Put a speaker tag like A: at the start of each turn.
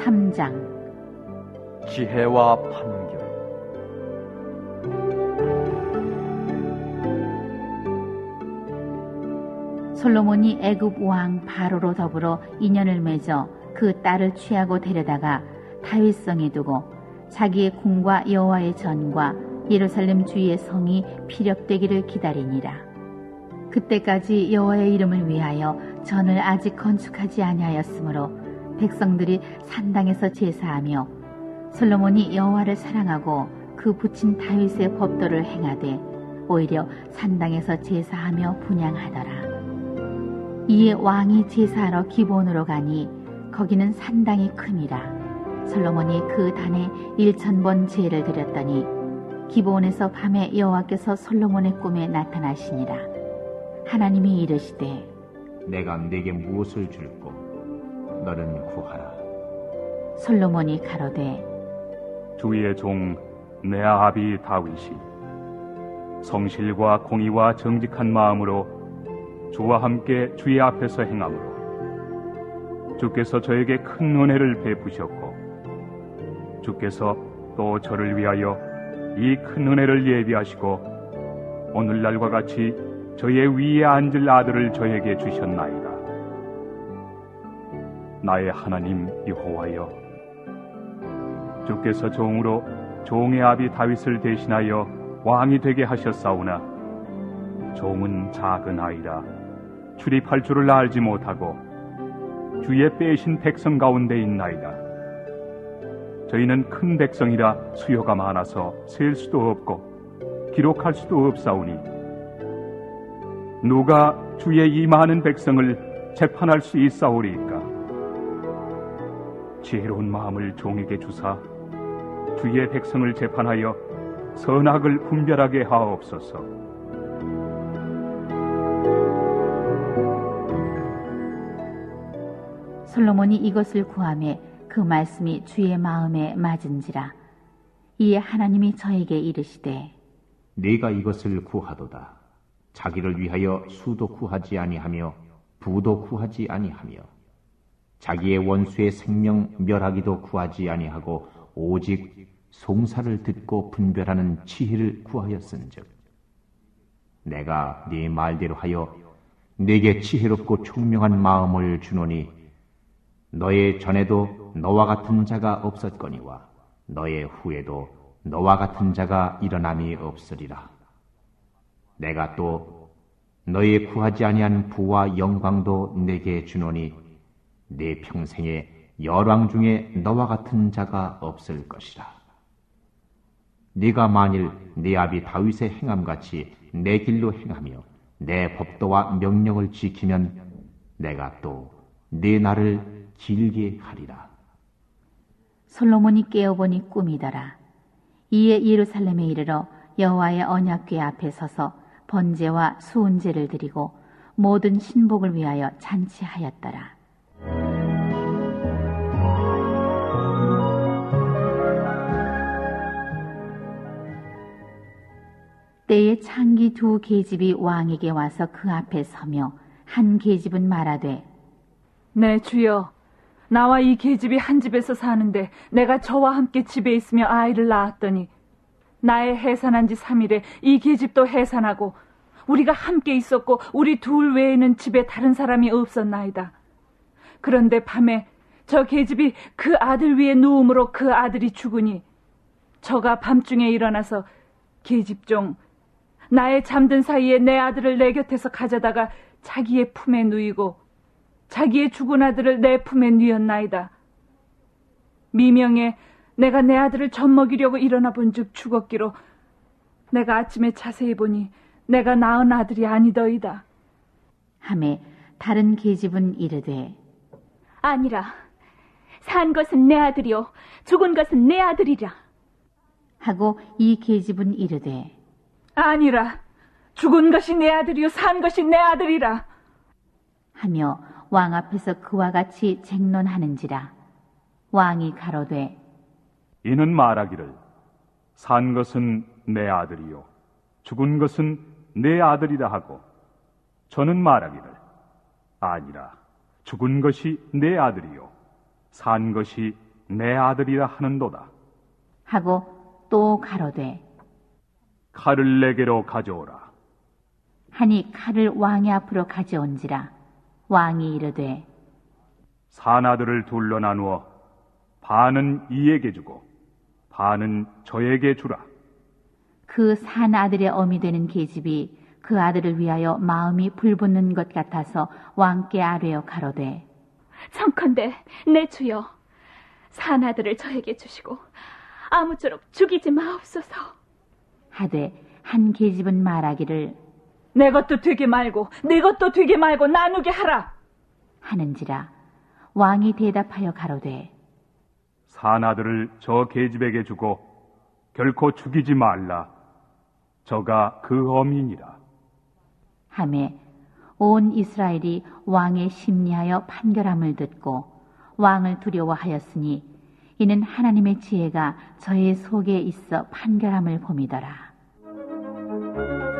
A: 3장.
B: 지혜와 판결.
A: 솔로몬이 애굽 왕 바로로 더불어 인연을 맺어 그 딸을 취하고 데려다가 다윗성에 두고 자기의 궁과 여호와의 전과 예루살렘 주위의 성이 피력되기를 기다리니라. 그때까지 여호와의 이름을 위하여 전을 아직 건축하지 아니하였으므로 백성들이 산당에서 제사하며 솔로몬이 여호와를 사랑하고 그 부친 다윗의 법도를 행하되 오히려 산당에서 제사하며 분향하더라. 이에 왕이 제사하러 기본으로 가니 거기는 산당이 큼이라. 솔로몬이 그 단에 1000번 제를 드렸더니 기본에서 밤에 여호와께서 솔로몬의 꿈에 나타나시니라. 하나님이 이르시되
C: 내가 네게 무엇을 줄꼬 너는 구하라.
A: 솔로몬이 가로되
D: 주의 종 내 아비 다윗이 성실과 공의와 정직한 마음으로 주와 함께 주의 앞에서 행함으로 주께서 저에게 큰 은혜를 베푸셨고 주께서 또 저를 위하여 이 큰 은혜를 예비하시고 오늘날과 같이 저의 위에 앉을 아들을 저에게 주셨나이다. 나의 하나님 여호와여, 주께서 종으로 종의 아비 다윗을 대신하여 왕이 되게 하셨사오나 종은 작은 아이라 출입할 줄을 알지 못하고 주의 빼신 백성 가운데 있나이다. 저희는 큰 백성이라 수요가 많아서 셀 수도 없고 기록할 수도 없사오니 누가 주의 이 많은 백성을 재판할 수 있사오리이까? 지혜로운 마음을 종에게 주사 주의 백성을 재판하여 선악을 분별하게 하옵소서.
A: 솔로몬이 이것을 구하매 그 말씀이 주의 마음에 맞은지라. 이에 하나님이 저에게 이르시되
C: 네가 이것을 구하도다. 자기를 위하여 수도 구하지 아니하며 부도 구하지 아니하며 자기의 원수의 생명 멸하기도 구하지 아니하고 오직 송사를 듣고 분별하는 지혜를 구하였은즉 내가 네 말대로 하여 네게 지혜롭고 총명한 마음을 주노니 너의 전에도 너와 같은 자가 없었거니와 너의 후에도 너와 같은 자가 일어남이 없으리라. 내가 또 너의 구하지 아니한 부와 영광도 내게 주노니 네 평생에 열왕 중에 너와 같은 자가 없을 것이라. 네가 만일 네 아비 다윗의 행함같이 내 길로 행하며 내 법도와 명령을 지키면 내가 또 네 날을 길게 하리라.
A: 솔로몬이 깨어보니 꿈이더라. 이에 예루살렘에 이르러 여호와의 언약궤 앞에 서서 번제와 수은제를 드리고 모든 신복을 위하여 잔치하였더라. 때에 창기 2 계집이 왕에게 와서 그 앞에 서며 한 계집은 말하되
E: 네 주여, 나와 이 계집이 한 집에서 사는데 내가 저와 함께 집에 있으며 아이를 낳았더니 나의 해산한 지 3일에 이 계집도 해산하고 우리가 함께 있었고 우리 둘 외에는 집에 다른 사람이 없었나이다. 그런데 밤에 저 계집이 그 아들 위에 누움으로 그 아들이 죽으니 저가 밤중에 일어나서 계집종 나의 잠든 사이에 내 아들을 내 곁에서 가져다가 자기의 품에 누이고 자기의 죽은 아들을 내 품에 누였나이다. 미명에 내가 내 아들을 젖먹이려고 일어나 본즉 죽었기로 내가 아침에 자세히 보니 내가 낳은 아들이 아니더이다.
A: 하매 다른 계집은 이르되
F: 아니라 산 것은 내 아들이요 죽은 것은 내 아들이라
A: 하고 이 계집은 이르되
E: 아니라 죽은 것이 내 아들이요 산 것이 내 아들이라
A: 하며 왕 앞에서 그와 같이 쟁론하는지라. 왕이 가로되
D: 이는 말하기를 산 것은 내 아들이요 죽은 것은 내 아들이라 하고 저는 말하기를 아니라 죽은 것이 내 아들이요 산 것이 내 아들이라 하는도다.
A: 하고 또 가로되
D: 칼을 내게로 가져오라.
A: 하니 칼을 왕의 앞으로 가져온지라. 왕이 이르되
D: 사나들을 둘러 나누어 반은 이에게 주고 반은 저에게 주라.
A: 그 산 아들의 어미 되는 계집이 그 아들을 위하여 마음이 불붙는 것 같아서 왕께 아뢰어 가로되
F: 청컨대 내 주여 산 아들을 저에게 주시고 아무쪼록 죽이지 마옵소서.
A: 하되 한 계집은 말하기를
E: 내 것도 되게 말고 네 것도 되게 말고 나누게 하라
A: 하는지라. 왕이 대답하여 가로되
D: 사나들을 저 계집에게 주고 결코 죽이지 말라. 저가 그 어미니라.
A: 하매 온 이스라엘이 왕의 심리하여 판결함을 듣고 왕을 두려워하였으니 이는 하나님의 지혜가 저의 속에 있어 판결함을 봄이더라.